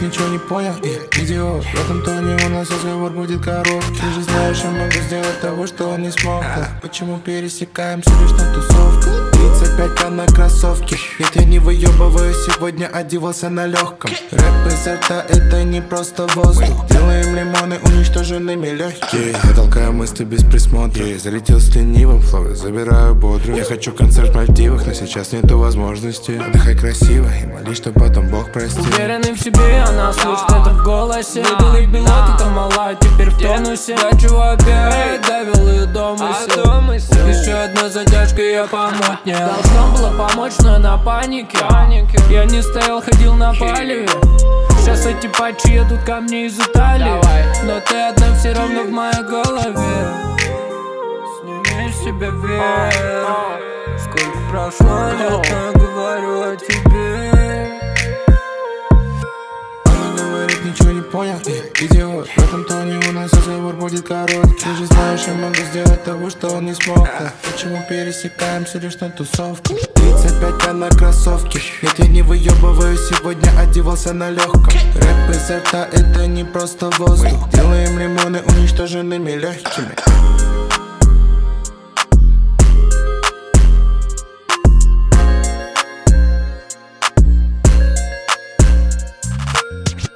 ничего не понял, идиот. В этом тоне у нас разговор будет короткий. Ты же знаешь, я могу сделать того, что он не смог. Почему пересекаемся лишь на тусовку? 35к на кроссовке. Я тебя не выебываю, сегодня одевался на легком. Рэп изо рта, это не просто воздух. Делаем лимоны уничтоженными легкие. Я толкаю мысли без присмотра. Я залетел с ленивым флоу, забираю бодрую. Я хочу концерт в Мальдивах, но сейчас нету возможности. Отдыхай красиво и молись, что потом Бог простит. Уверенный в себе, она слышит это в голосе. Выпил белок, это мала, теперь в тонусе. Хочу опять, довел ее до мысли. Еще одна задержка, я помутнел. Должно было помочь, но на панике. Я не стоял, ходил на палеве. Сейчас эти патчи едут ко мне из Италии. Но ты одна все равно в моей голове. Сними с себя вверх. Сколько прошло лет, но я говорю о тебе. Она говорит, ничего не понял, идиот. В этом тоне у нас разговор будет короткий. Ты же знаешь, я могу сделать того, что он не смог. Почему пересекаемся лишь на тусовку? 35к на кроссовке. Я тебя не выебываю, сегодня одевался на легком. Рэп изо рта, это не просто воздух. Делаем лимоны уничтоженными легкими.